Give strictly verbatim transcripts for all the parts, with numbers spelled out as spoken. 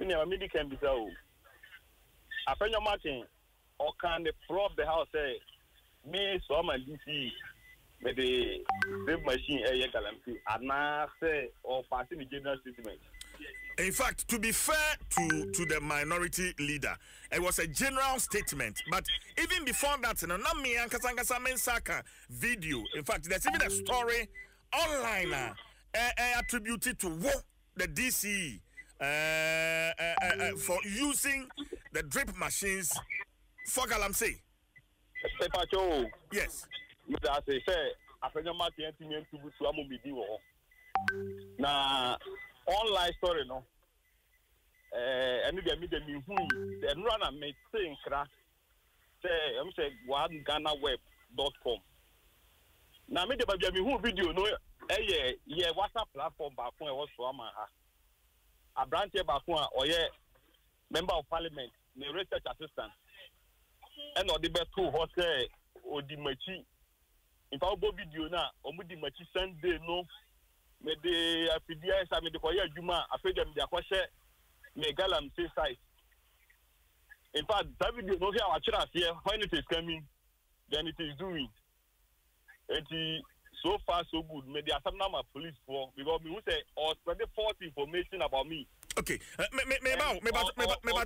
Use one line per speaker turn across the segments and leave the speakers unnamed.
Mini a midi can be so. A friend of Martin or can the floor of the house say, me, so my D C, with the drip machine, a galamsey, and now say, or passing the general statement.
In fact, to be fair to, to the minority leader, it was a general statement. But even before that, you know, Nami and Kasangasa Mensaka video, in fact, there's even a story online uh, uh, uh, attributed to Wo, the D C E, uh, uh, uh, uh, for using the drip machines for Galamsey. Yes.
As I say, I think I'm not going to be now. Online story no eh enu dey me dey me hu the run am me think kra say am say one ghana web dot com na me dey ba me hu video no eh ye WhatsApp platform ba kon e wo so ama ha abrante ba kon a oye member of parliament me research assistant and o dey be to ho say odi machi in fa bo video na o mu di machi Sunday no me de afidia esa me de koye adwuma afedem de akose me galamsey site. In fact that video no here actually here when it is coming then it is doing it so far so good. Me de asam na my police for because me who say or twenty false information about me.
Okay, uh, me me me ba me ba me ba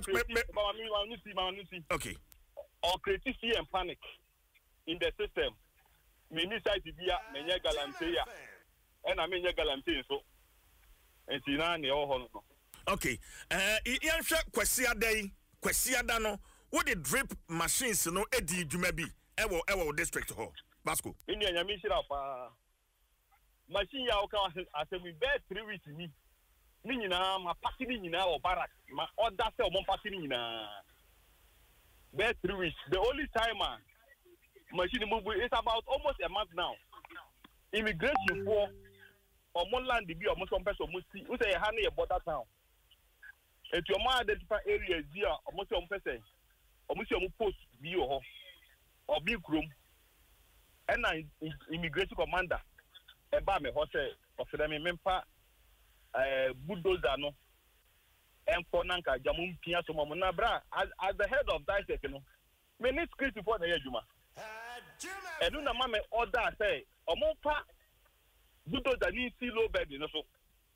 me me okay,
or creative fear and panic in the system. Me ni site dia me nya galamsey ya. And I mean, you're guaranteeing so. And see, now you're all
okay. Uh, Ian Shak Quesia Day, Quesia Dano, what the drip machines, no, Eddie, you may be, ever, ever district hall. Basco.
In your mission of uh, machine, I said, we bear three weeks in me. Meaning, I'm a party in our barrack, my order cell, one party in a bear three weeks. The only time, uh, machine move is about almost a month now. Immigration for or more land be or more some person must see who say a honey a border town. If your man identify areas here or most some person or most some post be or or big room and an immigration commander and by me horse of them member uh bulldozer no and for Nanka Jamum Pia so Mamma Bra as as the head of that you know. Me need script for the Yajuma. And do na mama order say omopa bulldozer ni si low bed no so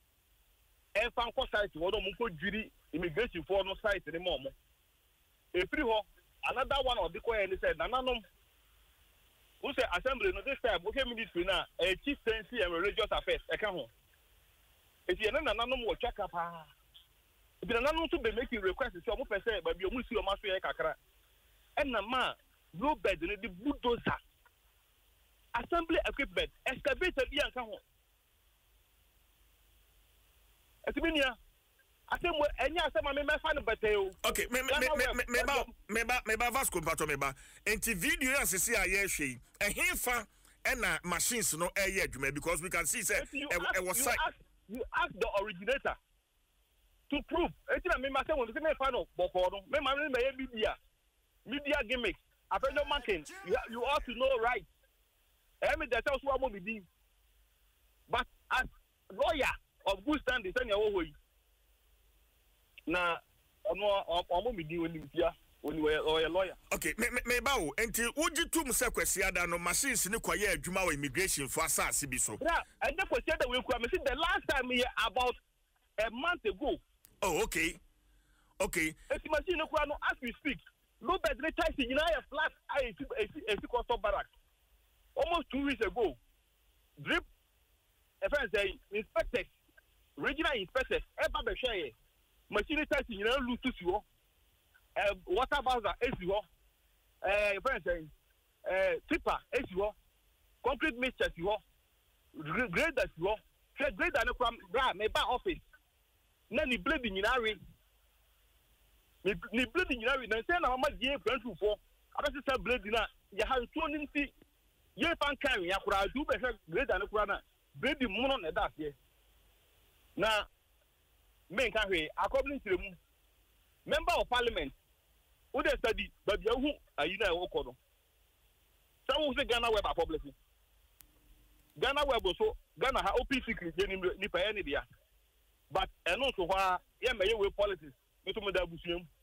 e fan ko site wo do mo ko dwiri immigration for no site ni mo mo e free ho another one of the ko any said nananom who say assembly no this time okay ministry na e chief sensi and religious affairs e kan ho e ti na nananom wo check up ah e bi nananom to be making request say omo pese ba bi omo si omo so e kakra e na ma low bed ni the bulldozer assembly equipment excavator bi anka ho etiminia asemo enya asema me mefa no beteo
okay me me me me ba me ba me ba Vasco pato me ba enti video asese aye hwe ehefa na machines no eye adwuma because we can see say e was site
you ask the originator to prove etina me ma say won say me fa no boko no me ma me me media media gimmicks after marking you you ought to know right. Emi the tell so mo be but as lawyer of good standing say na wo hoyi na ono omo be di oni bia oni we lawyer
okay me me ba wo enti wogitum se kwasi ada no machines ni kwaye adwuma wa immigration for asase bi so
yeah and the question that we come see the last time here about a month ago
oh okay okay
eti machine no kwa no as we speak no bed the type in a flat I see custom barrack almost two weeks ago, drip, a friend say, inspectors, regional inspectors, ever be share, machine testing, you know, lose to you, uh, water bowser, S U O, uh, friend saying, uh, tipper, S U O, concrete mixture, you O, grade that you O, grade that no bra, my back office, then the bleeding in our the bleeding in our then say, how much year friend for, I just said bleeding, you have thrown in see. Ye fan kan ya kura du be greater na kura na baby muno na da se na men kan hwe according to mu member of parliament who dey study but you hu ayi na e wo ko no some say Ghana web public Ghana web so Ghana ha O P C secret ni ni pa ni dia but eno so ho a ye me ye we politics me to me da busuam